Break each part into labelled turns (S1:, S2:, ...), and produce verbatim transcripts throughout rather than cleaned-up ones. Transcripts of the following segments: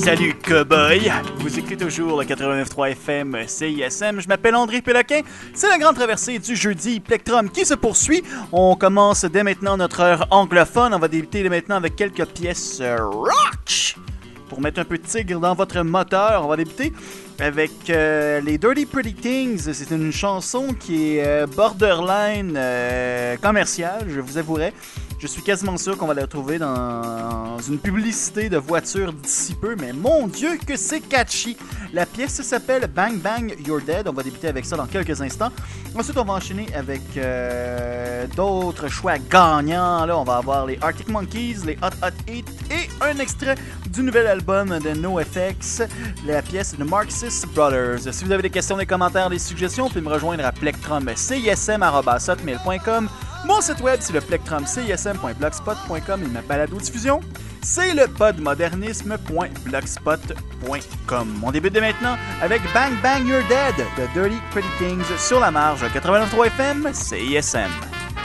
S1: Salut cowboy! Vous écoutez toujours le quatre-vingt-neuf trois F M C I S M. Je m'appelle André Péloquin. C'est la grande traversée du jeudi Plectrum qui se poursuit. On commence dès maintenant notre heure anglophone. On va débuter dès maintenant avec quelques pièces rock. Pour mettre un peu de tigre dans votre moteur, on va débuter avec euh, les Dirty Pretty Things. C'est une chanson qui est euh, borderline euh, commerciale, je vous avouerai. Je suis quasiment sûr qu'on va la retrouver dans une publicité de voiture d'ici peu, mais mon Dieu que c'est catchy! La pièce s'appelle Bang Bang You're Dead. On va débuter avec ça dans quelques instants. Ensuite, on va enchaîner avec euh, d'autres choix gagnants. Là, on va avoir les Arctic Monkeys, les Hot Hot Heat et un extrait du nouvel album de NoFX, la pièce de Marxist Brothers. Si vous avez des questions, des commentaires, des suggestions, vous pouvez me rejoindre à plectrum cism arobase hotmail point com. Mon site web, c'est le plectrum cism point blogspot point com et ma balado-diffusion, c'est le podmodernisme point blogspot point com. On débute dès maintenant avec Bang Bang You're Dead de Dirty Pretty Things sur la marge quatre-vingt-neuf trois F M C I S M.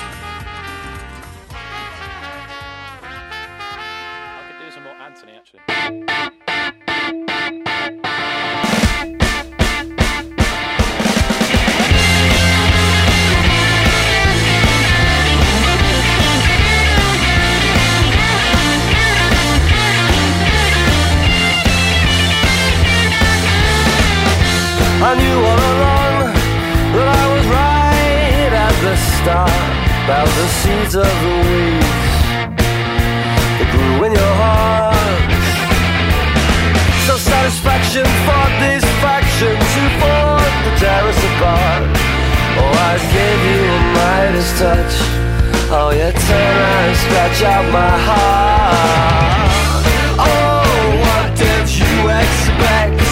S2: I knew all along that I was right at the start about the seeds of the weeds that grew in your heart. So satisfaction fought these factions who fought to tear us apart. Oh, I gave you a Midas touch. Oh, you turn around and scratch out my heart. Oh, what did you expect?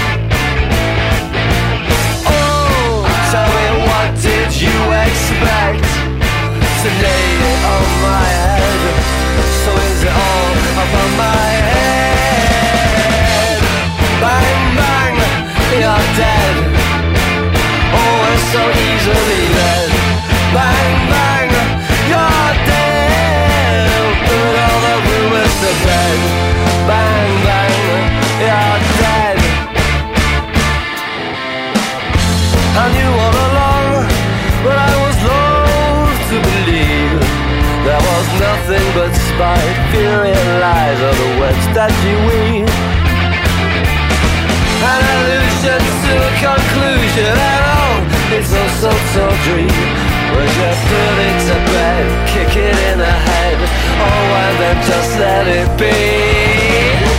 S2: Tell me, what did you expect? To lay it on my head. So is it all up on my head? Bang, bang, you're dead. Oh, we're so easily led. Bang, bang, you're dead. Put all the rumors to bed. Bang, bang, you're dead. I knew all along, but I was loath to believe there was nothing but spite, fury and lies of the webs that you weave. An illusion to a conclusion, and oh, it's no so-so dream. When you're putting to bed, kick it in the head, oh, and then just let it be.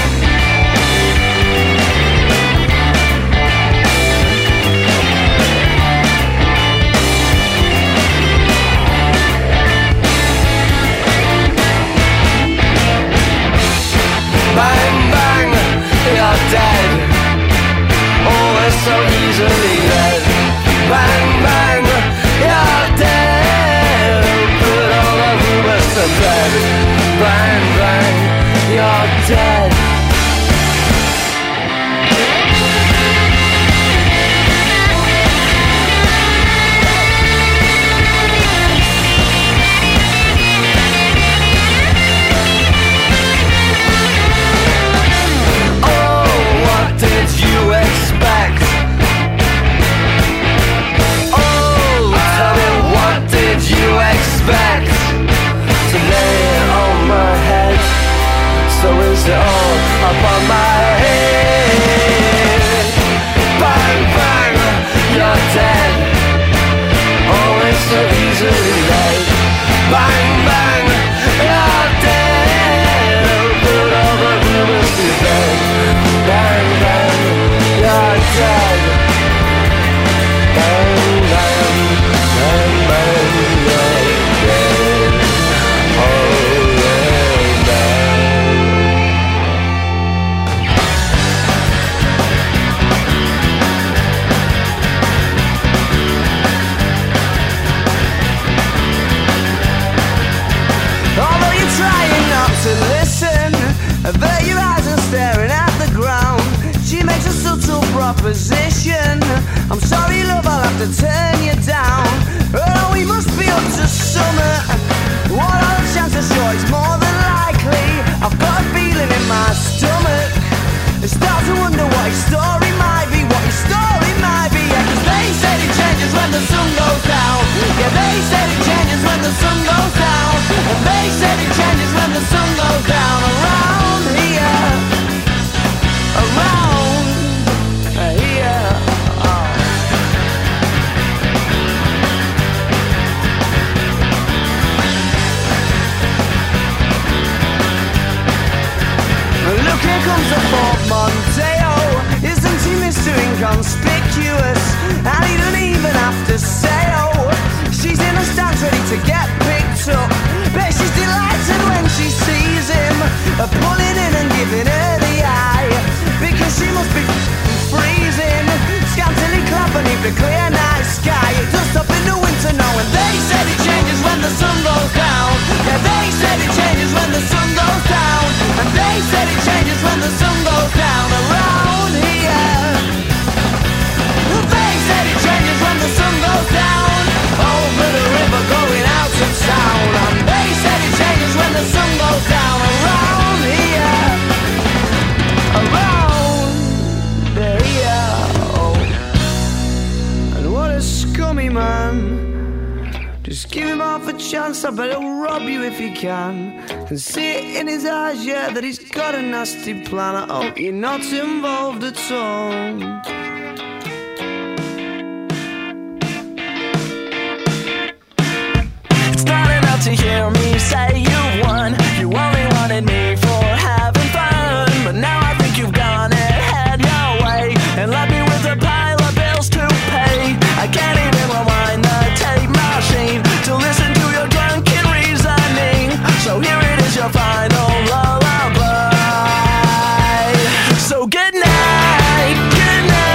S2: Bang, bang, you're dead. Oh, we're so easily led. Bang, bang, you're dead. Put all the rumors to bed. Bang, bang, you're dead. Expect to lay it on my head. So is it all up on my head? Bang, bang, you're dead. Always so easily led. Bang, bang, you're dead. Put all the rumors to bed. Bang, bang, you're dead. Bang, bang, bang, bang.
S3: But your eyes are staring at the ground. She makes a subtle proposition. I'm sorry, love, I'll have to turn you down. Oh, we must be up to summer. What are the chances? Sure, it's more than likely. I've got a feeling in my stomach. Yeah, they said it changes when the sun goes down. And they said it changes when the sun goes down. Around here, around here. Oh. Look, here comes the portmanteau. Isn't he Mister Inconspicuous? And he don't even have to say oh. She's in the stands ready to get picked up. Bet she's delighted when she sees him, uh, pulling in and giving her the eye. Because she must be freezing, scantily clad beneath the clear night sky. It does stop in the winter now. And they said it changes when the sun goes down. Yeah, they said it changes when the sun goes down. And they said it changes when the sun goes down. Around here, they said it changes when the sun goes down. Over the river going out of town. And they said it changes when the sun goes down. Around here, around here. Oh. And what a scummy man. Just give him half a chance, I bet he'll rob you if he can. And see it in his eyes, yeah, that he's got a nasty plan. I hope you're not involved at all. To hear me say you won. You only wanted me for having fun, but now I think you've gone and had your way and left me with a pile of bills to pay. I can't even rewind the tape machine to listen to your drunken reasoning. So here it is, your final lullaby. So good night, good night.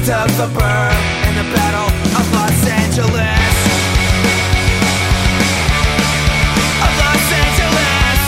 S3: took the burn in the Battle of Los Angeles. Of Los Angeles.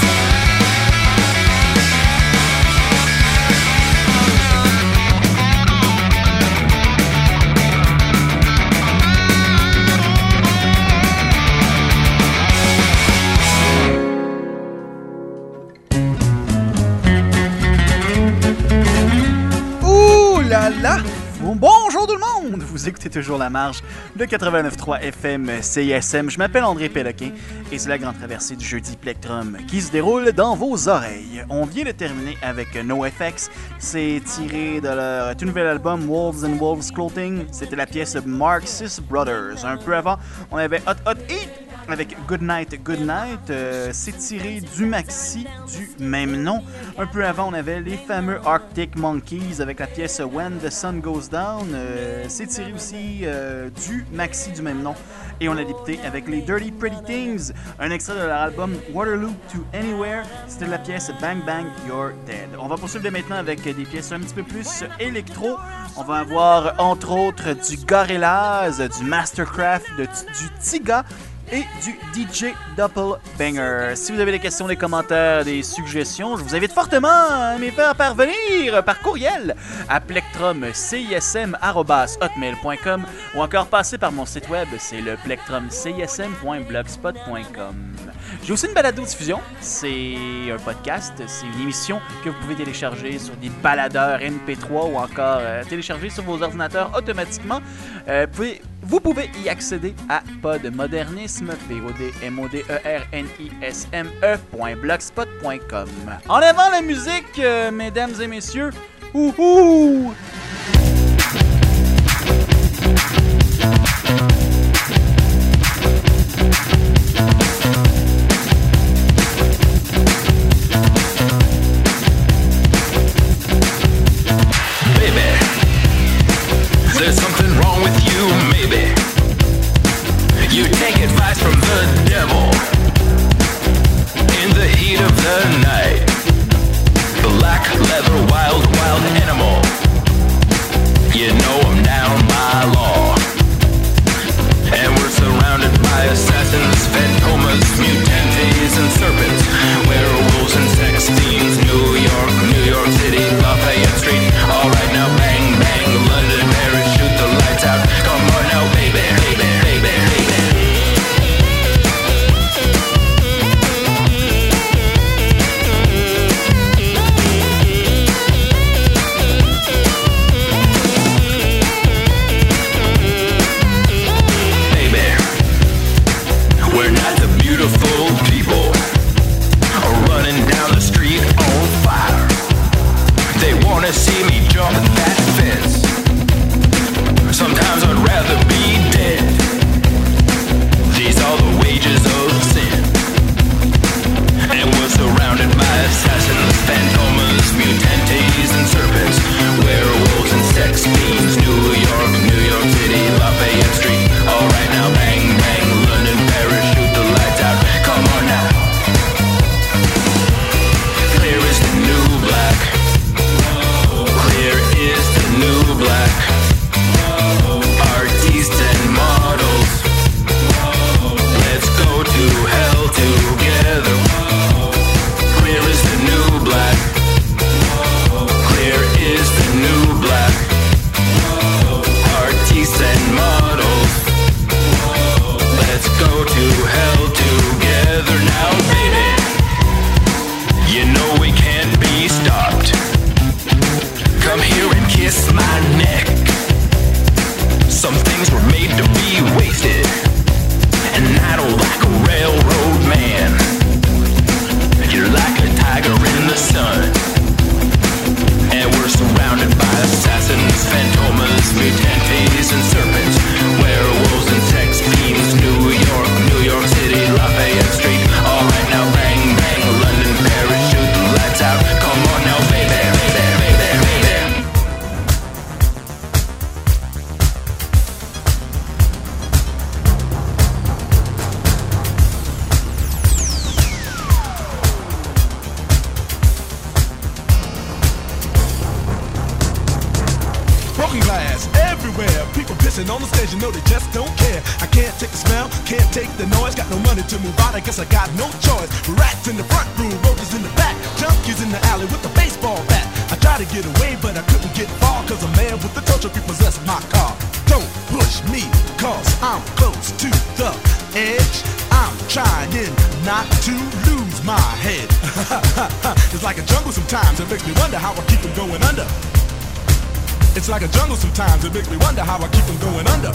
S1: Ouh là là! Bon, bonjour tout le monde! Vous écoutez toujours La Marge de quatre-vingt-neuf point trois F M C I S M. Je m'appelle André Péloquin et c'est la grande traversée du jeudi Plectrum qui se déroule dans vos oreilles. On vient de terminer avec NoFX. C'est tiré de leur tout nouvel album Wolves and Wolves Clothing. C'était la pièce Marxist Brothers. Un peu avant, on avait Hot Hot Heat avec Good Night, Good Night. Euh, c'est tiré du maxi du même nom. Un peu avant, on avait les fameux Arctic Monkeys avec la pièce When the Sun Goes Down. Euh, c'est tiré aussi euh, du maxi du même nom. Et on a débuté avec les Dirty Pretty Things, un extrait de leur album Waterloo to Anywhere. C'était la pièce Bang Bang You're Dead. On va poursuivre dès maintenant avec des pièces un petit peu plus électro. On va avoir entre autres du Gorillaz, du Mastercraft, de, du Tiga et du D J Doppelbanger. Si vous avez des questions, des commentaires, des suggestions, je vous invite fortement à me faire parvenir par courriel à plectrumcism arobase hotmail point com ou encore passer par mon site web, c'est le plectrumcism point blogspot point com. J'ai aussi une balado-diffusion, c'est un podcast, c'est une émission que vous pouvez télécharger sur des baladeurs M P trois ou encore euh, télécharger sur vos ordinateurs automatiquement. Euh, vous pouvez Vous pouvez y accéder à Podmodernisme, P O D M O D E R N I S M E point blogspot point com. En avant la musique, euh, mesdames et messieurs, ouhou!
S4: There's something wrong with you, maybe. You take advice from the devil in the heat of the night. Black leather, wild, wild animal. You know I'm down by law. And we're surrounded by assassins, phantomas, mutantes, and serpents. Werewolves and sex fiends. New York, New York City, Lafayette Street. Alright now, bang, bang, London, Paris, shoot the lights out. Come on now, baby, baby, baby, baby. We're not the beautiful people running down the street on fire. They wanna see me jump that fence. Sometimes I'd rather be dead. These are the wages of sin. And we're surrounded by assassins, phantomas, mutantes, and serpents. Werewolves and sex fiends. New York, New York City, Lafayette Street. Alright now, bang, bang, London, Paris, shoot the lights out. Come on now. Clear is the new black. Clear is the new black. Artistes and models. Let's go to hell together. Clear is the new black. Clear is the new black. Artistes and models. Let's go to hell together now, baby. You know we can't be stopped. Come here and kiss my neck. Some things were made to be wasted, and I don't like a railroad man. You're like a tiger in the sun, and we're surrounded by assassins, phantomas, mutantes, and serpents. Werewolves and sex fiends. New York, New York City, Lafayette Street. Alright now, bang, bang, London, Paris, shoot the lights out. Come on now, baby, baby, baby, baby.
S5: Broken glass everywhere. People pissing on the stage, you know they just don't care. I can't take the smell, can't take the noise. Got no money to move out, I guess I got no choice. Rats in the front room, roaches in the back, junkies in the alley with the baseball bat. I tried to get away, but I couldn't get far, cause a man with the tow truck repossessed my car. Don't push me, cause I'm close to the edge. I'm trying not to lose my head. It's like a jungle sometimes, it makes me wonder how I keep from going under. It's like a jungle sometimes, it makes me wonder how I keep from going under.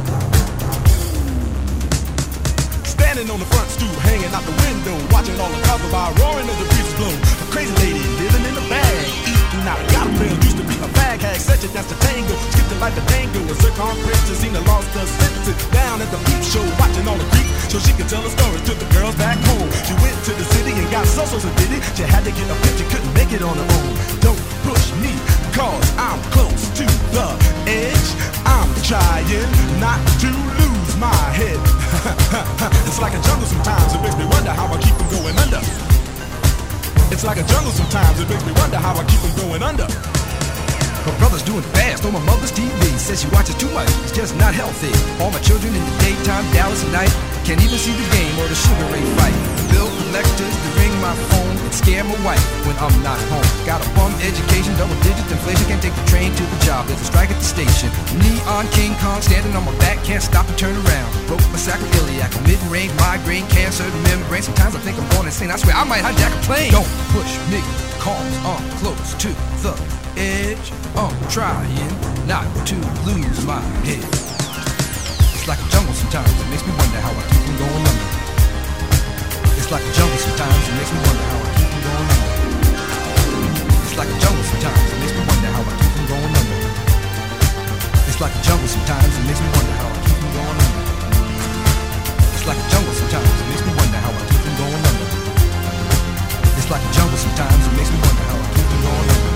S5: Standing on the front stoop, hanging out the window, watching all the cars go by, roaring as the breeze blow. A crazy lady living in a bag, eating out. Got a bill, used to be a fag hag, such a dance to tango, skipped it like a tango. A circumference, seen the lost her senses. Down at the peep show, watching all the creeps, so she could tell the stories to the girls back home. She went to the city and got so so so did it. She had to get a picture, couldn't make it on her own. Don't push me, cause I'm close to the edge. I'm trying not to lose my head. It's like a jungle sometimes, it makes me wonder how I keep from going under. It's like a jungle sometimes, it makes me wonder how I keep from going under. My brother's doing fast on my mother's T V. Says she watches too much, it's just not healthy. All my children in the daytime, Dallas at night. Can't even see the game or the Sugar Ray fight. Bill collectors to ring my phone and scare my wife when I'm not home. Got a bum education, double digits inflation. Can't take the train to the job, there's a strike at the station. Neon King Kong standing on my back, can't stop and turn around. Broke my sacroiliac, a mid-range migraine, cancer, the membrane. Sometimes I think I'm going insane, I swear I might hijack a plane. Don't push me, cause I'm close to the edge. I'm trying not to lose my head. It's like a jungle sometimes, it makes me wonder how I keep from going under. It's like a jungle sometimes, it makes me wonder how I keep from going under. It's like a jungle sometimes, it makes me wonder how I keep from going under. It's like a jungle sometimes, it makes me wonder how I keep from going under. It's like a jungle sometimes, it makes me wonder how I keep from going under. It's like a jungle sometimes, it makes me wonder how I keep from going under.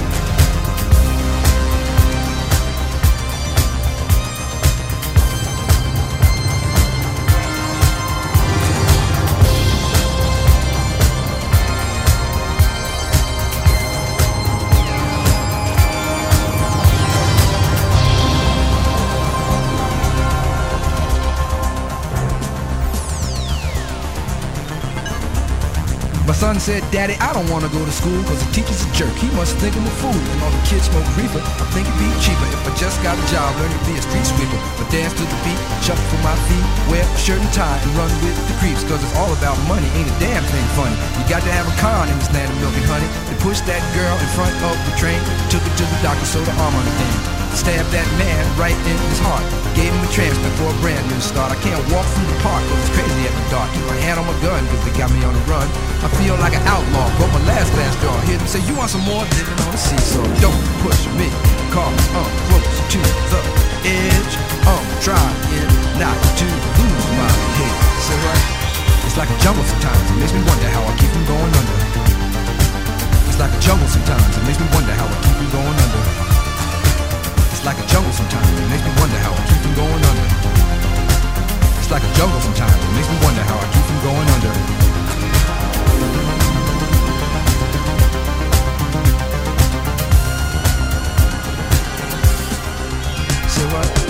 S5: Son said, Daddy, I don't want to go to school cause the teacher's a jerk. He must think I'm a fool. And all the kids smoke reefer. I think it'd be cheaper if I just got a job, learn to be a street sweeper. But dance to the beat, shuffle for my feet, wear a shirt and tie and run with the creeps. Cause it's all about money, ain't a damn thing funny. You got to have a con in this land of milk and honey. They pushed that girl in front of the train, took her to the doctor, sewed her arm on the thing. Stabbed that man right in his heart. Gave him a transplant for a brand new start. I can't walk through the park cause it's crazy at the dark. Keep my hand on my gun cause they got me on the run. I feel like an outlaw, broke my last glass jaw. Hear them say, you want some more? Living on the seesaw. Don't push me, cause I'm close to the edge. I'm trying not to lose my head. Say right? It's like a jungle sometimes, it makes me wonder how I keep from going under. It's like a jungle sometimes, it makes me wonder how I keep from going under. It's like a jungle sometimes, it makes me wonder how I keep from going under. It's like a jungle sometimes, it makes me wonder how I keep from going under. Say what?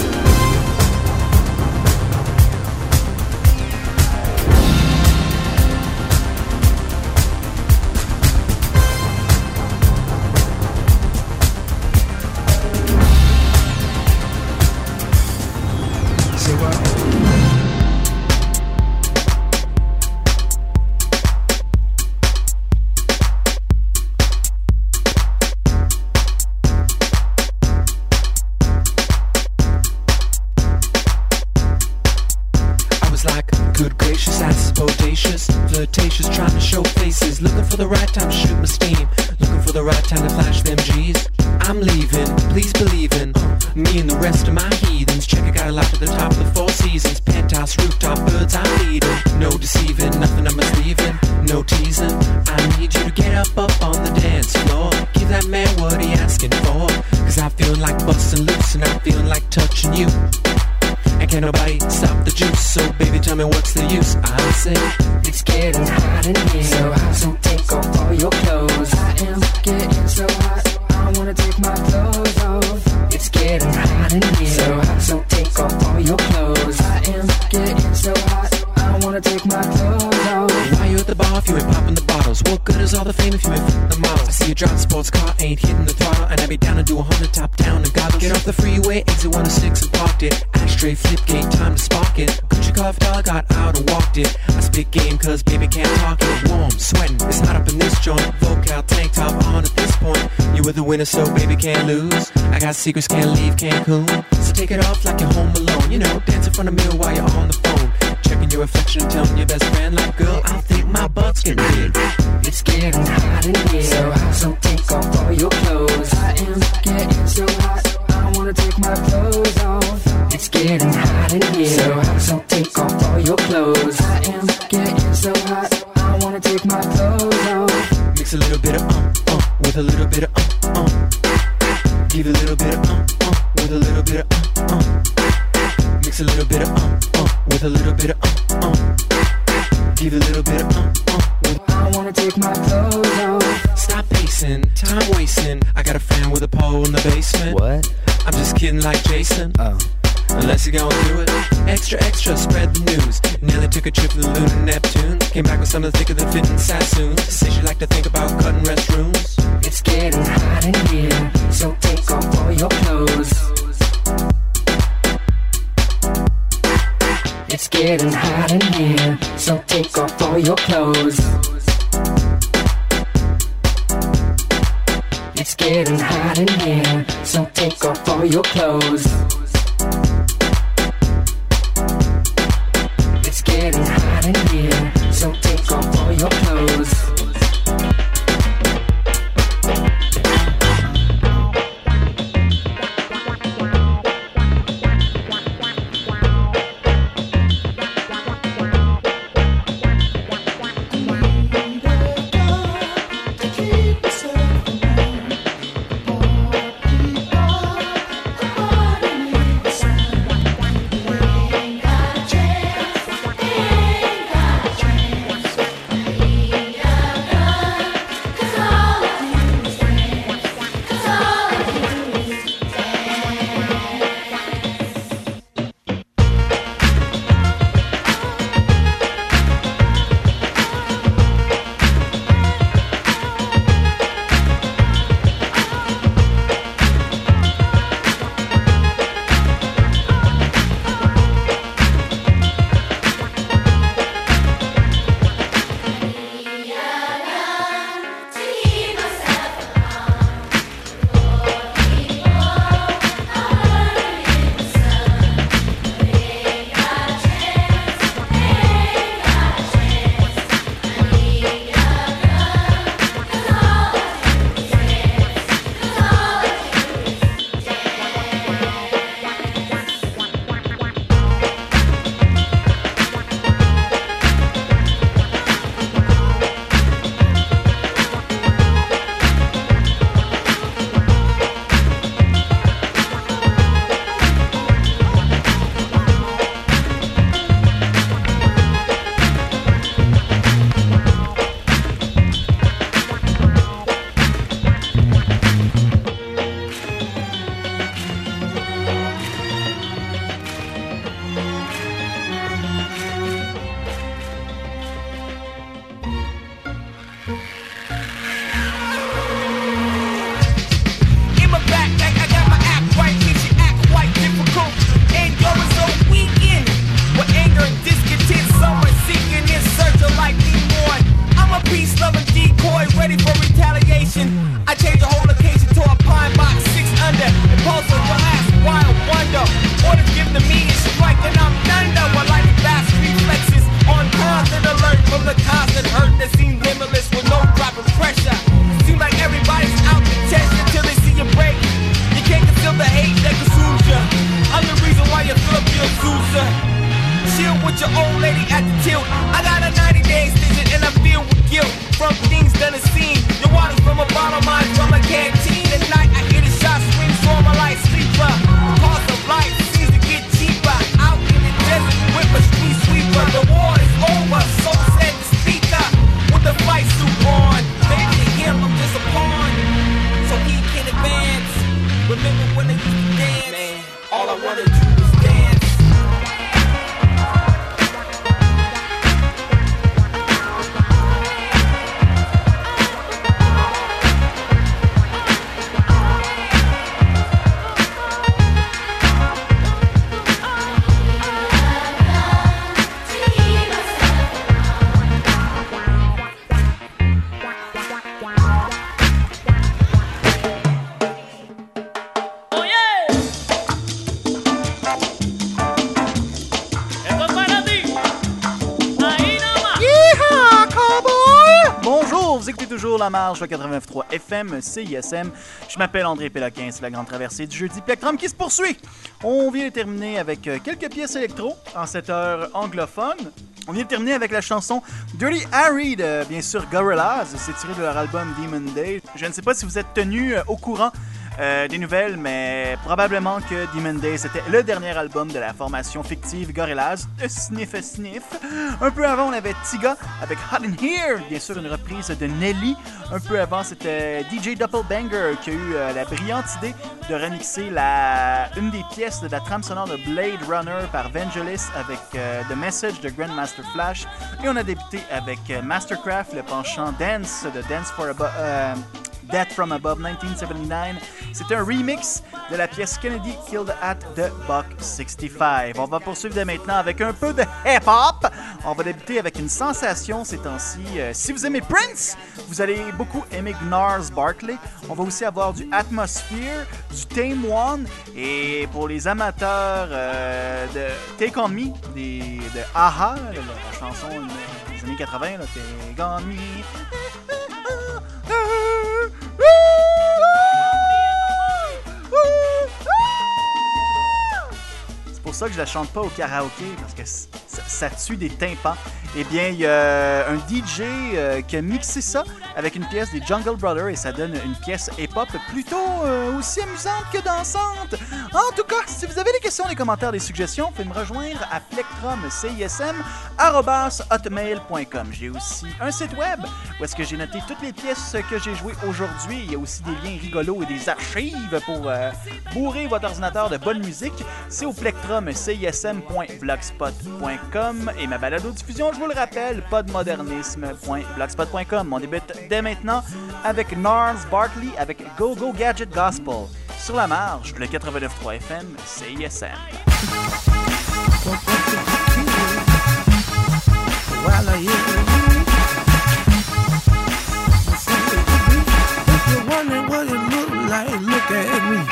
S6: Getting so hot, I wanna take my clothes off. It's getting hot in here. of Fame if you ain't f***ing the models. I see you drive a sports car, ain't hitting the throttle, and I be down to do a hundred top down and goggles. Get off the freeway, exit one oh six and parked it. Ashtray, flip gate, time to spark it. Country car dog got out and walked it. I spit game cause baby can't talk it. Warm, sweating, it's hot up in this joint. Vocal tank top on at this point. You were the winner so baby can't lose. I got secrets, can't leave Cancun. So take it off like you're home alone. You know, dance in front of the mirror while you're on the phone. Checking your reflection and telling your best friend like, girl, I think my butt's getting big.
S7: It's getting hot in here, so hot, so take off all your clothes. I am getting so hot, I wanna take my clothes off. It's getting hot in here, so hot, so take off all your clothes. I am getting so hot, I wanna take my clothes off.
S6: Mix a little bit of uh, uh, with a little bit of uh, uh. Give a little bit of uh, uh, with a little bit of uh, uh. Mix a little bit of uh, uh, with a little bit of uh, uh. Give a little bit of uh, uh.
S7: I wanna take my clothes off.
S6: Stop pacing, time wasting. I got a fan with a pole in the basement.
S8: What?
S6: I'm just kidding like Jason.
S8: Oh.
S6: Unless you're gonna do it. Extra, extra, spread the news. Nelly took a trip to the lunar Neptune. Came back with something thicker than fitting Sassoon. Says she like to think about cutting restrooms.
S7: It's getting hot in here, so take off all your clothes. It's getting hot in here, so take off all your clothes. It's getting hot in here, so take off all your clothes. It's getting hot in here, so take off all your clothes.
S1: toujours La Marge, le quatre-vingt-neuf point trois F M, C I S M. Je m'appelle André Péloquin, c'est la grande traversée du jeudi Plectrum qui se poursuit. On vient de terminer avec quelques pièces électro en cette heure anglophone. On vient de terminer avec la chanson Dirty Harry de, bien sûr, Gorillaz. C'est tiré de leur album Demon Day. Je ne sais pas si vous êtes tenus au courant Euh, des nouvelles, mais probablement que Demon Day, c'était le dernier album de la formation fictive Gorillaz, Sniff Sniff. Un peu avant, on avait Tiga avec Hot in Here, bien sûr une reprise de Nelly. Un peu avant, c'était D J Doppelbanger qui a eu euh, la brillante idée de remixer la... une des pièces de la trame sonore de Blade Runner par Vangelis avec euh, The Message de Grandmaster Flash. Et on a débuté avec euh, Mastercraft, le penchant Dance de Dance for Above... Euh, Death from Above dix-neuf soixante-dix-neuf. C'est un remix de la pièce Kennedy Killed at the Buck sixty-five. On va poursuivre dès maintenant avec un peu de hip-hop. On va débuter avec une sensation ces temps-ci. Euh, si vous aimez Prince, vous allez beaucoup aimer Gnarls Barkley. On va aussi avoir du Atmosphere, du Tame One. Et pour les amateurs euh, de Take On Me, des, de A H A, la, la chanson des années quatre-vingts, là, Take On Me. C'est pour ça que je la chante pas au karaoké, parce que ça, ça tue des tympans. Eh bien, il y a un D J euh, qui a mixé ça avec une pièce des Jungle Brothers et ça donne une pièce hip-hop plutôt euh, aussi amusante que dansante. En tout cas, si vous avez des questions, des commentaires, des suggestions, vous pouvez me rejoindre à plectrum cism arobase hotmail point com. J'ai aussi un site web où est-ce que j'ai noté toutes les pièces que j'ai jouées aujourd'hui. Il y a aussi des liens rigolos et des archives pour euh, bourrer votre ordinateur de bonne musique. C'est au plectrum cism point blogspot point com et ma balado-diffusion, je vous le rappelle, podmodernisme point blogspot point com. On débute dès maintenant avec Gnarls Barkley avec Go Go Gadget Gospel. Sur la marge, le quatre-vingt-neuf point trois F M, C I S M.
S3: While I hear if you're wondering what it look like, look at me.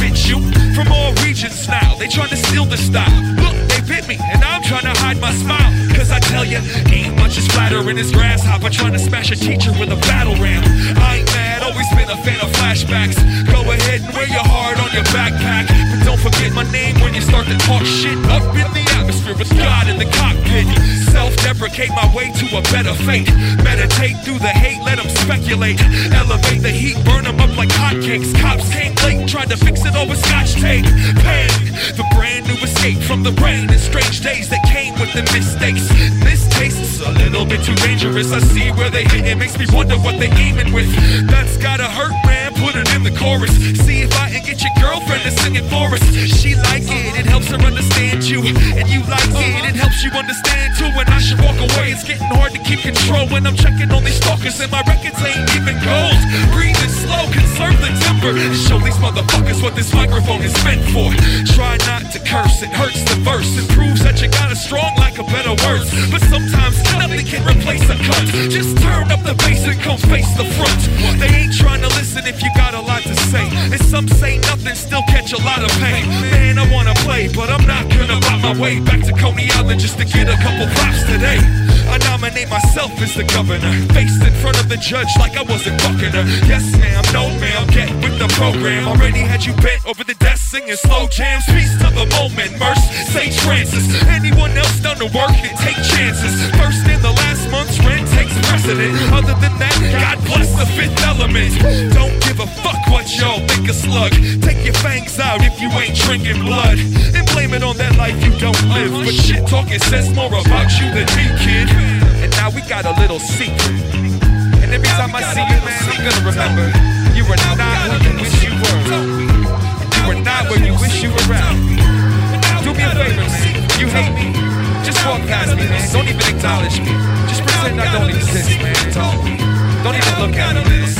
S8: They trying to steal the style. Look, they bit me, and I'm trying to hide my smile. Cause I tell ya, ain't much as flattering as grasshopper trying to smash a teacher with a battle ram. I ain't mad, always been a fan of flashbacks. Go ahead and wear your heart on your backpack, but don't forget my name when you start to talk shit. Up in the atmosphere with God in the cockpit. Self-deprecate my way to a better fate. Meditate through the hate, let them speculate. Elevate the heat, burn them up like hotcakes. Cops came late, tried to fix it over scotch tape. Pain, the brand new escape from the rain and strange days that came with the mistakes. This tastes a little bit too dangerous. I see where they hit, it makes me wonder what they aiming with. That's gotta hurt, man, put it in the chorus. See if I can get your girlfriend to sing it for us. She like it, it helps her understand you. And you like it, it helps you understand too. And I should walk away, it's getting hard to keep control when I'm checking on these stalkers and my records ain't even gold. Breathe it slow, conserve the temper, and show these motherfuckers what this microphone is meant for. Try not to curse, it hurts the verse. It proves that you got a strong like a better words. But sometimes nothing can replace a cut. Just turn up the bass and come face the front. They ain't trying to listen if you got a lot to say. And some say nothing, still catch a lot of pain. Man, I wanna play, but I'm not gonna buy my way back to Coney Island just to get a couple props today. I nominate myself as the governor, faced in front of the judge like I wasn't fucking her. Yes ma'am, no ma'am, get with the program. Already had you bent over the desk singing slow jams. Peace to the moment, Merce, Sage Francis. Anyone else done the work and take chances. First in the last month's rent takes precedent. Other than that, God bless the fifth element. Don't give a fuck what y'all think a slug. Take your fangs out if you ain't drinking blood, and blame it on that life you don't live. But shit talking says more about you than me, kid. And now we got a little secret. And every time I see you, man, I'm gonna remember you were not who you wish you were. You were not where you wish you were at. Do me a favor, man. You hate me? Just walk past me, man. Don't even acknowledge me. Just pretend I don't exist, man. Don't even look at me, man.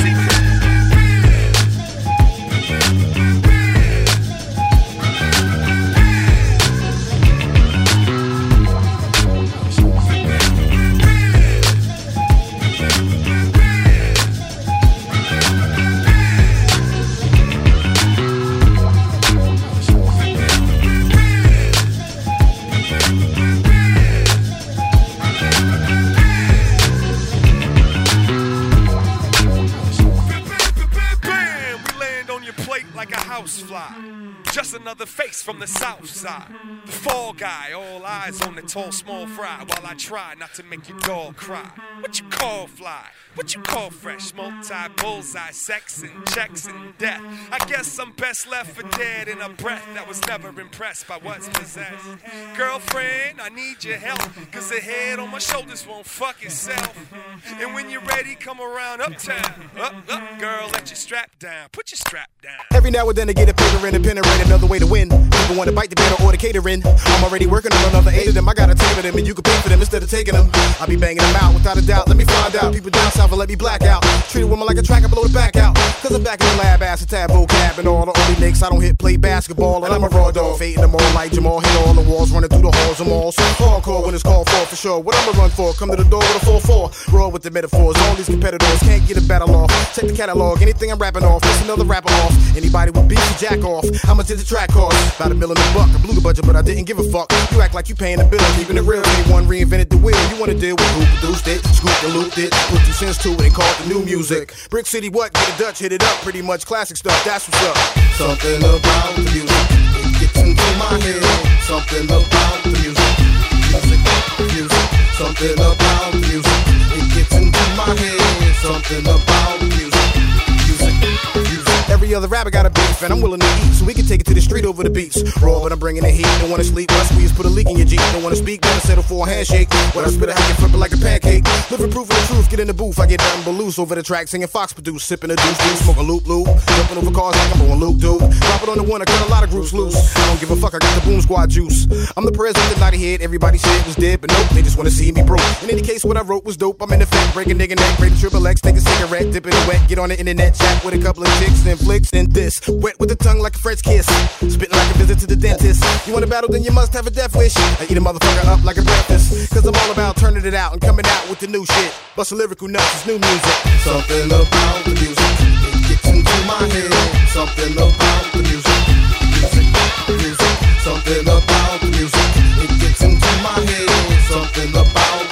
S8: Just another face from the south side. The fall guy, all eyes on the tall, small fry. While I try not to make your dog cry. What you call fly? What you call fresh? Multi-bullseye, sex and checks and death. I guess I'm best left for dead in a breath that was never impressed by what's possessed. Girlfriend, I need your help, cause the head on my shoulders won't fuck itself. And when you're ready, come around uptown. Up, up, girl, let your strap down. Put your strap down.
S5: Every now and then I get a paper and a pen and write another way to win. People want to bite the bait or order catering. I'm already working on another eight of them. I gotta tailor them and you can pay for them instead of taking them. I'll be banging them out without a doubt. Let me find out. People down south will let me black out. Treat a woman like a track, I blow the back out. Cause I'm back in the lab, ass a tab, vocab and all the only nicks. I don't hit play basketball and I'm a raw dog. Fading them all like Jamal. Hit all the walls, running through the halls. I'm all so hardcore when it's called for for sure. What I'ma run for? Come to the door with a four four. Raw with the metaphors. All these competitors can't get a battle off. Check the catalog. Anything I'm rapping off, it's another rapper off. Anybody with beef, you jack off. How much did the track cost? About a million a buck. I blew the budget, but I didn't give a fuck. You act like you paying the bill, keeping it real. Anyone reinvented the wheel. You wanna deal with who produced it, scooped and looped it, put two cents to it and called the new music. Brick City, what? Get a Dutch, hit it up. Pretty much classic stuff. That's what's up.
S9: Something about the music, it gets into my head. Something about the music, music, music. Something about the music, it gets into my head. Something about the music, music, music.
S5: Every other rapper got a beef, and I'm willing to eat, so we can take it to the street over the beats. Raw, but I'm bringing the heat. Don't wanna sleep, but I squeeze, put a leak in your Jeep. Don't wanna speak, better settle for a handshake. When I spit it, I can flip it like a pancake. Living proof of the truth, get in the booth. I get nothing but loose over the track, singing Fox produce, sipping a deuce, deuce, smoke a loop, loop. Jumping over cars like I'm on Luke, dude. Drop it on the one, I cut a lot of groups loose. I don't give a fuck, I got the boom squad juice. I'm the president, not a hit. Everybody shit was dead, but nope, they just wanna see me broke. In any case, what I wrote was dope. I'm in effect, breaking nigga neck, breaking triple X, take a cigarette, dip it in wet, get on the internet, chat with a couple of chicks, then flicks, then this. Wet with the tongue like a French kiss. Spitting like a visit to the dentist. You want a battle, then you must have a death wish. I eat a motherfucker up like a breakfast. Cause I'm all about turning it out and coming out with the new shit. Bustin' lyrical nuts, it's new music.
S9: Something about the music, it gets into my head. Something about the music, music, music. Something about the music, it gets into my head. Something about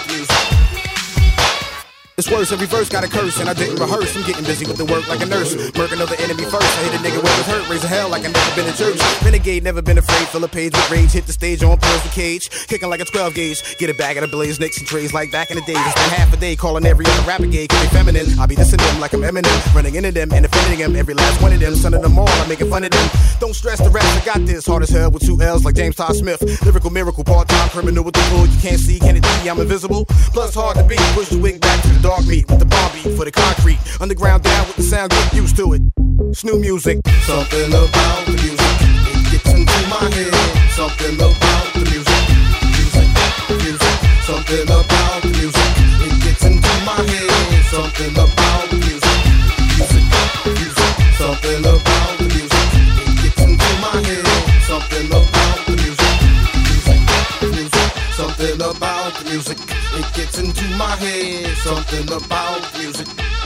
S5: verse, every verse got a curse, and I didn't rehearse. I'm getting busy with the work like a nurse. Work another enemy first. I hit a nigga where it was hurt, raising hell like I never been in church. Renegade, never been afraid. Fill a page with rage, hit the stage on pills the cage. Kicking like a twelve gauge. Get it back at a blaze, nicks and trays like back in the days. I spend half a day calling every other rapper gay, cause they feminine. I be dissing them like I'm Eminem, running into them and offending them. Every last one of them, son of them all, I'm making fun of them. Don't stress the rest, I got this. Hard as hell with two L's like James Todd Smith. Lyrical miracle, part-time criminal with the bull. You can't see, can it see? I'm invisible. Plus hard to beat. Push the wig back to the dog meat with the bomb beat for the concrete. Underground down with the sound, get used to it. Snoo music.
S9: Something about the music, it gets into my head. Something about the music, music, music. Something about the music, it gets into my head. Something about the music, music, music. Something about the music, it gets into my head. Something about the music, music, music. Something about the music, it gets into my head. Something about the music.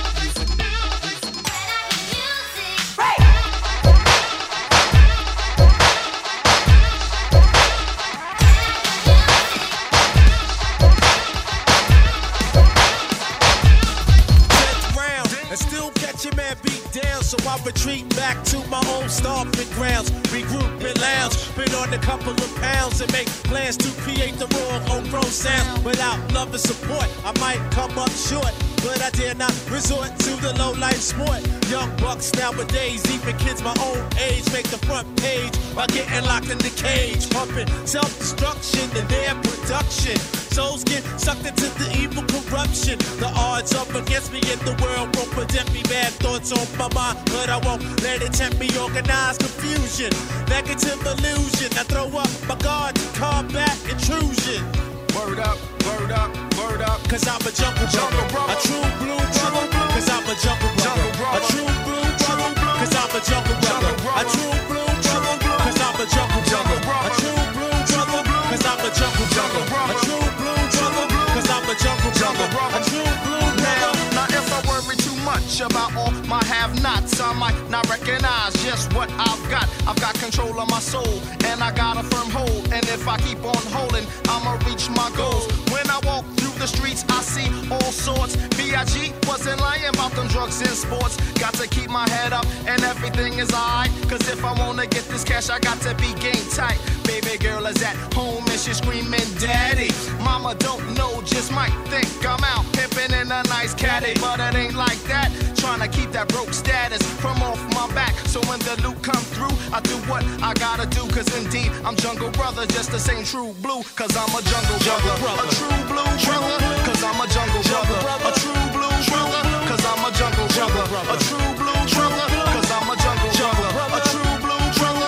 S10: So I retreat back to my own stomping grounds, regroup and lounge, been on a couple of pounds and make plans to create the raw homegrown sound. Without love and support, I might come up short, but I dare not resort to the low life sport. Young bucks nowadays, even kids my own age, make the front page by getting locked in the cage, pumping self-destruction in their production. Souls get sucked into the evil corruption. The odds up against me in the world won't protect me. Bad thoughts on my mind, but I won't let it tempt me. Organized confusion, negative illusion. I throw up my guard to combat intrusion. Word up, word up, word up. Cause I'm a jungle brother, a true blue brother. Cause I'm a jungle brother, a true blue brother. Cause I'm a jungle brother, a true blue brother. Cause I'm a jungle brother, a true blue brother. Cause I'm a jungle brother, a true blue brother. Cause I'm a jungle brother, a true blue brother.
S11: Now if I worry too much about all my have-nots, I might not recognize just what I've got. I've got control of my soul, and I got a firm hold. And if I keep on holding, I'ma reach my goals. When I walk through the streets, I see all sorts. B I G wasn't lying about them drugs and sports. Got to keep my head up, and everything is alright. Cause if I wanna get this cash, I got to be game tight. Baby girl is at home, and she's screaming, Daddy. Mama don't know, just might think I'm out pimping in a nice caddy. But it ain't like that. Trying to keep that broke status from off my back. So when the loot come through, I do what I gotta do. Cause indeed, I'm jungle brother, just the same true blue. Cause I'm a jungle brother, a true blue brother. Cause I'm a jungle brother, a true blue brother. Cause I'm a jungle brother, a true blue brother. Cause I'm a jungle brother, a true blue brother.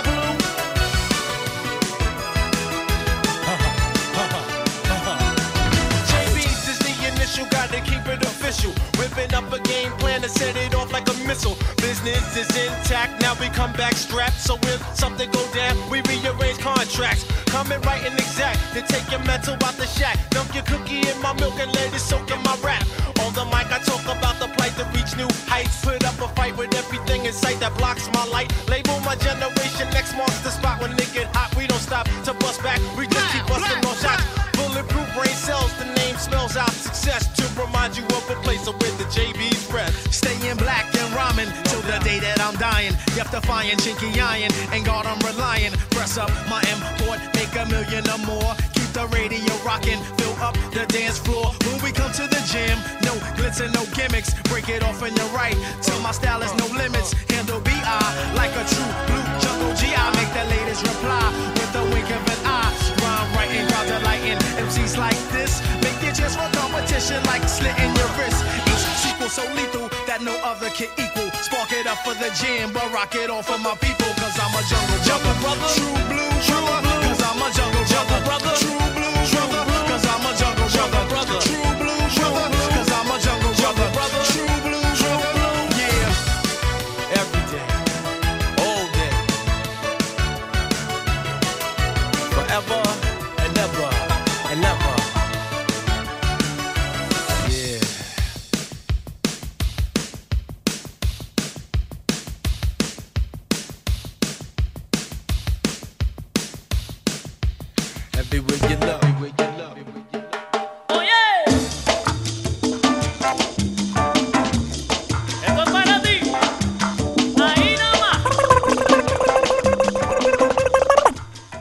S10: J B's is the initial, gotta keep it official. Whipping up a game plan to set it off like a missile. Business is intact, now we come back strapped. So if something go down, we rearrange contracts. Coming right and exact, to take your mental out the shack. Dunk your cookie in my milk and let it soak in my rap. On the mic I talk about the plight to reach new heights. Put up a fight with everything in sight that blocks my light. Label my generation, next marks the spot. When they get hot, we don't stop to bust back. We just keep busting more shots. Bulletproof brain cells, the name spells out success. To remind you of a place where the J B's rest.
S11: Staying black and rhyming till the day that I'm dying. Death defying, chinky iron, and God I'm relying. Press up my import, make a million or more. Keep the radio rocking, fill up the dance floor. When we come to the gym, no glitz and no gimmicks. Break it off in your right, till my style is no limits. Handle B I like a true blue jungle G I. Make the ladies reply with a wink of an eye. Rhyme writing, crowd delighting. M Cs like this make you just for competition like slitting your wrist. Each sequel so lethal that no other can equal. Spark it up for the jam, but rock it all for my people. Cause I'm a jungle jungle brother, true blue brother. Cause I'm a jungle jungle brother, true blue brother. Cause I'm a jungle jungle brother, true blue brother. Cause I'm a jungle jungle brother, true blue brother. Yeah, every day, all day, forever and ever and ever. Everywhere you love, everywhere you love, everywhere you love. Oh yeah!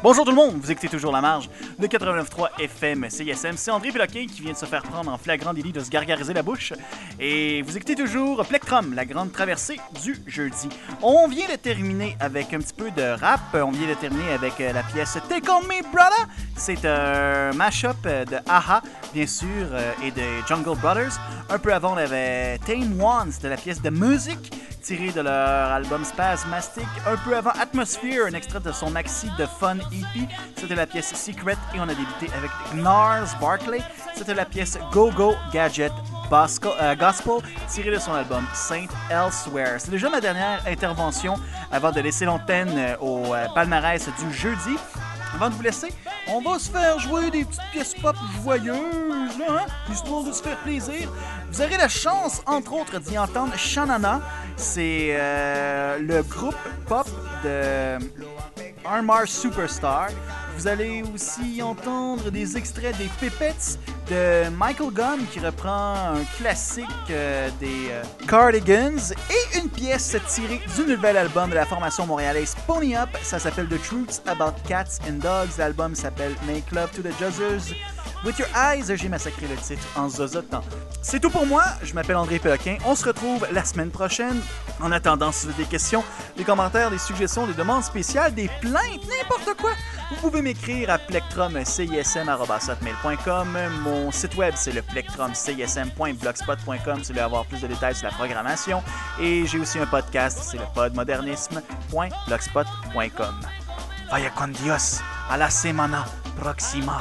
S1: Bonjour tout le monde, vous écoutez toujours La Marge, le quatre-vingt-neuf point trois F M C I S M. C'est André Péloquin qui vient de se faire prendre en flagrant délit de se gargariser la bouche. Et vous écoutez toujours Plectrum, la grande traversée du jeudi. On vient de terminer avec un petit peu de rap. On vient de terminer avec la pièce Take On Me Brother. C'est un mash-up de A-ha, bien sûr, et de Jungle Brothers. Un peu avant, on avait Tame One, c'était la pièce de musique tirée de leur album Spasmastic. Un peu avant, Atmosphere, un extrait de son maxi de Fun E P. C'était la pièce Secret. Et on a débuté avec Gnars Barkley. C'était la pièce Go Go Gadget Bosco, euh, Gospel, tirée de son album Saint Elsewhere. C'est déjà ma dernière intervention avant de laisser l'antenne au euh, palmarès du jeudi. Avant de vous laisser, on va se faire jouer des petites pièces pop joyeuses, là, hein? Histoire de se faire plaisir. Vous aurez la chance, entre autres, d'y entendre Shanana. C'est euh, le groupe pop de Armor Superstar. Vous allez aussi entendre des extraits des Pipettes de Michael Gunn qui reprend un classique euh, des euh, Cardigans et une pièce tirée du nouvel album de la formation montréalaise Pony Up. Ça s'appelle The Truths About Cats and Dogs. L'album s'appelle Make Love to the Juzzers With Your Eyes. J'ai massacré le titre en zozotant. C'est tout pour moi. Je m'appelle André Péloquin. On se retrouve la semaine prochaine. En attendant, si vous avez des questions, des commentaires, des suggestions, des demandes spéciales, des plaintes, n'importe quoi, vous pouvez m'écrire à plectrum c i s m arobase hotmail point com. Mon site web, c'est le plectrum c i s m point blogspot point com si vous voulez avoir plus de détails sur la programmation. Et j'ai aussi un podcast, c'est le podmodernisme point blogspot point com. Vaya con Dios, a la semana próxima.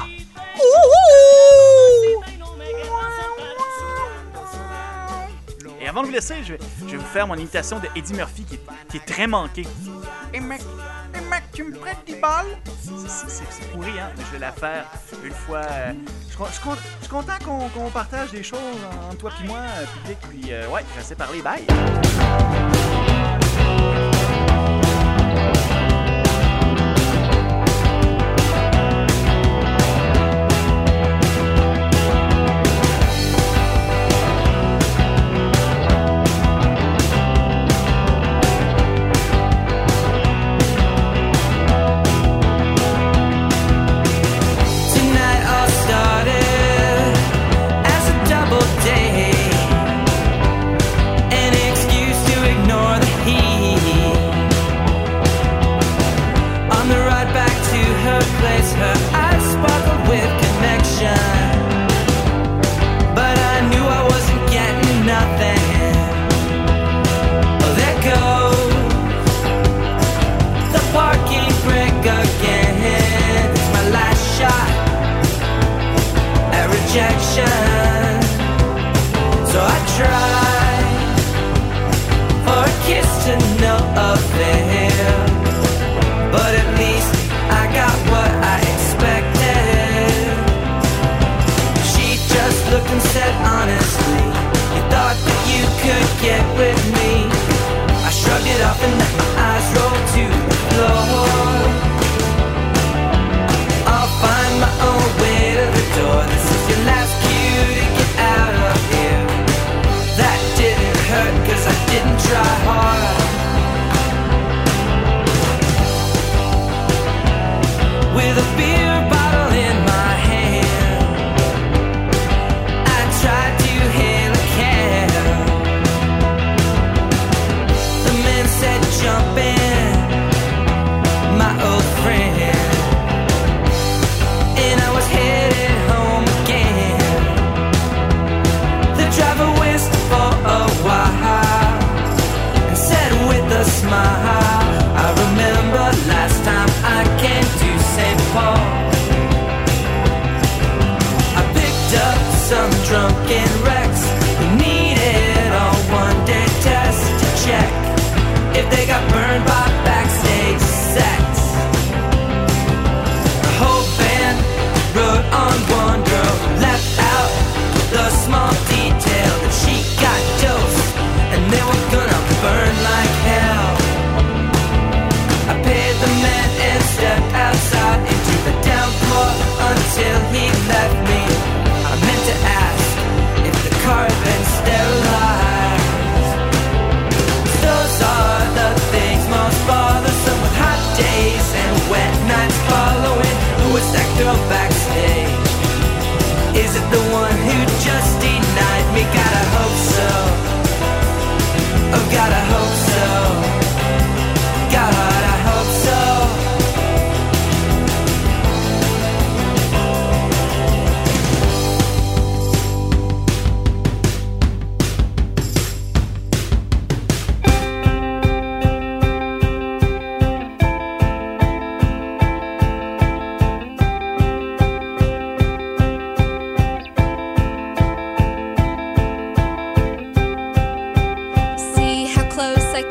S1: Et avant de vous laisser, je vais, je vais vous faire mon imitation de Eddie Murphy qui est, qui est très manquée. Hey mec, hey mec, tu me prêtes des balles? C'est, c'est, c'est pourri, hein? Mais je vais la faire une fois. Euh, je, je, je, je suis content qu'on, qu'on partage des choses entre toi et moi, euh, public. Puis, euh, ouais, je vais essayer de parler. Bye!
S3: Those are the things most bothersome with hot days and wet nights. following? What's that girl backstage? Is it the one who just denied me? Gotta hope so. Oh, gotta hope so. God, I hope so.
S12: See how close I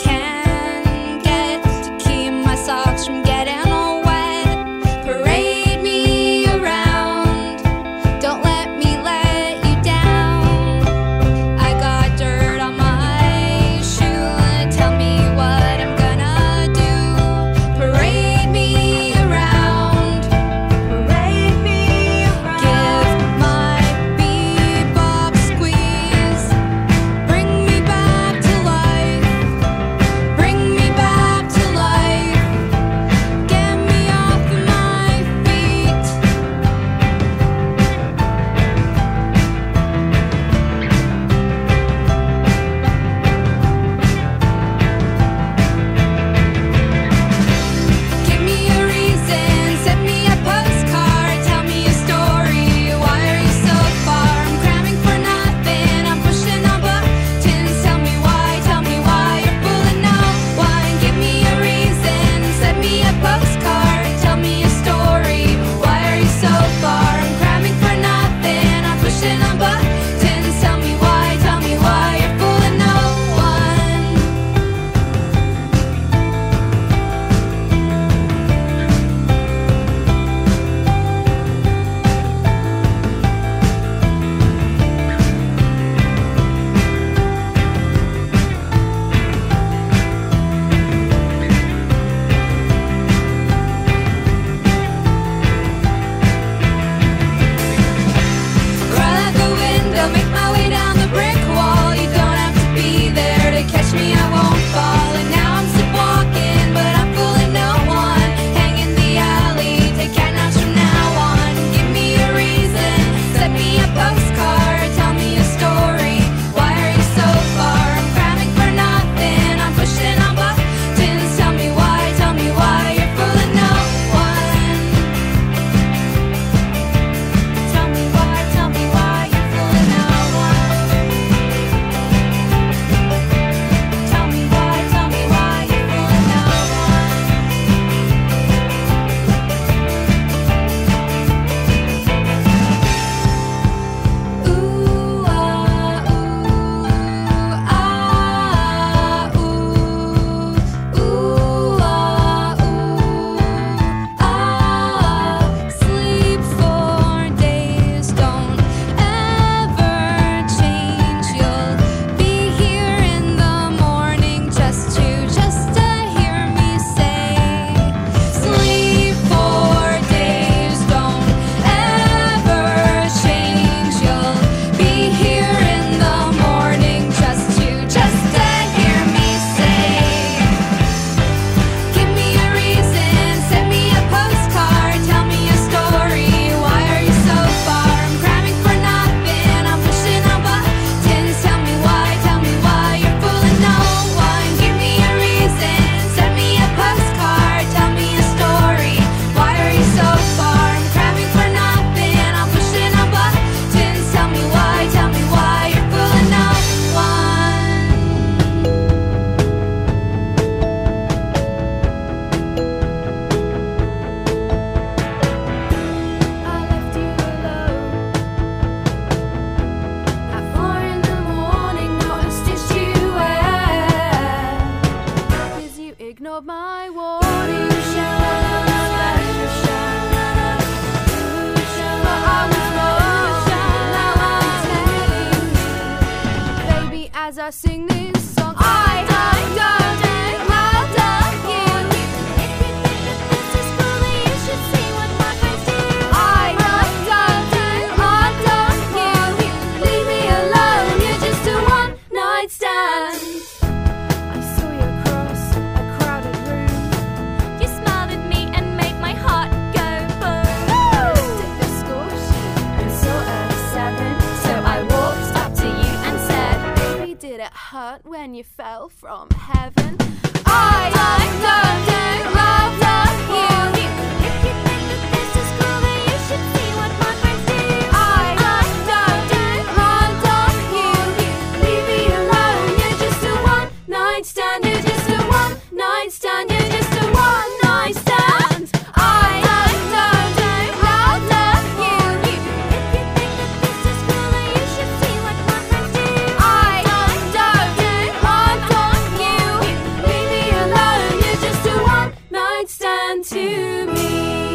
S12: heart when you fell from heaven. I, I don't, don't love, love you. If you think that this is cool, then you should see what my friends do. I, I don't, don't want of you. Leave me alone, you're just a one-night stand. You're just a one-night stand. You're just a one-night stand. I, I don't, don't love, love you. If you think that this is cool, then you should see what my friends do. I, I don't, don't want of you. Leave me alone, you're just a one-night stand to me.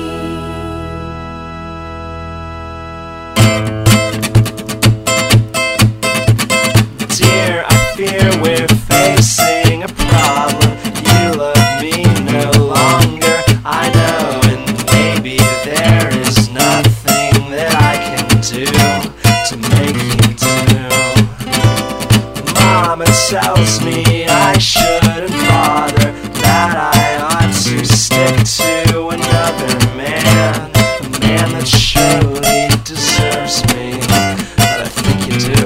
S2: Dear, I fear we're facing a problem. You love me no longer, I know, and maybe there is nothing that I can do to make you do. Mama tells me I shouldn't bother, that I ought to stick to another man, a man that surely deserves me, but I think you do.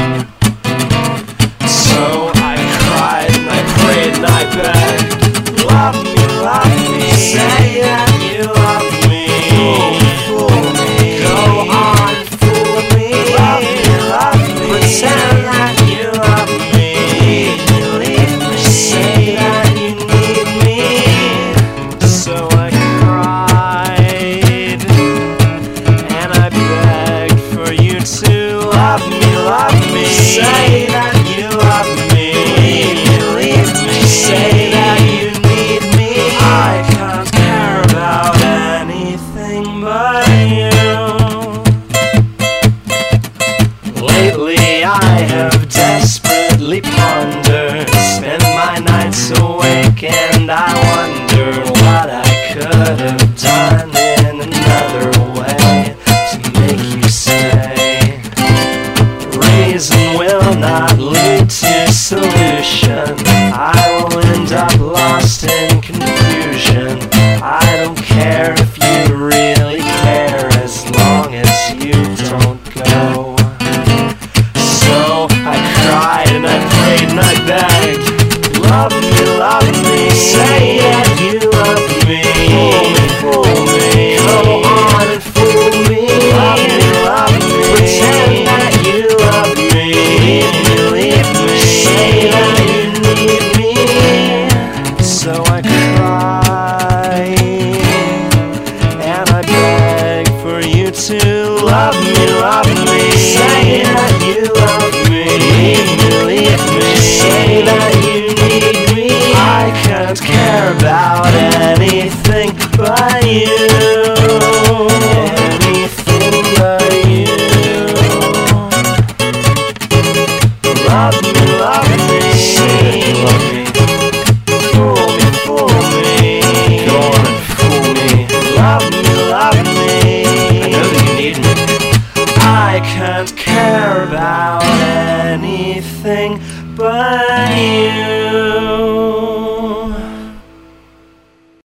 S2: So I cried and I prayed and I begged, love me, love me, say that you love me, fool me, go on, fool me, love me, love me, pretend that you love me, leave me, say that you need me. So I cried and I begged for you to love me, love me, say that you love me, leave me, say that you need me. I can't care about anything but you. Lately I have desperately pondered, spend my nights awake and I wonder what I could have done in another way to make you stay. Reason will not lead to solution, I will end up lost in confusion. I don't care if you really care, as long as you don't go. So I cried and I prayed and I begged, love me, love me, say that you love me, fool me, go on and fool me, love me, love me, pretend that you love me, leave me, say that you need me. So I cried and I begged for you to love me, love me, say that you love me, leave me, leave me, say that you need me. I can't care about anything but you, anything but you. Love me, love me, say that you love me, fool me, fool me, go on and fool me. Love me, love me, I know that you need me. I can't care about anything but you.